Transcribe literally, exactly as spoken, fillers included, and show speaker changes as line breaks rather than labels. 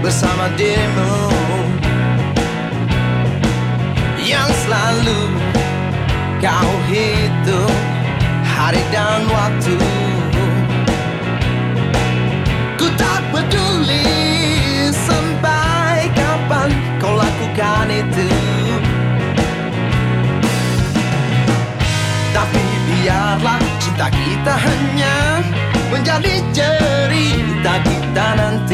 bersama dirimu yang selalu kau hitung hari dan waktu. Ku tak peduli sampai kapan kau lakukan itu, tapi biarlah cinta kita hanya menjadi cerita kita nanti.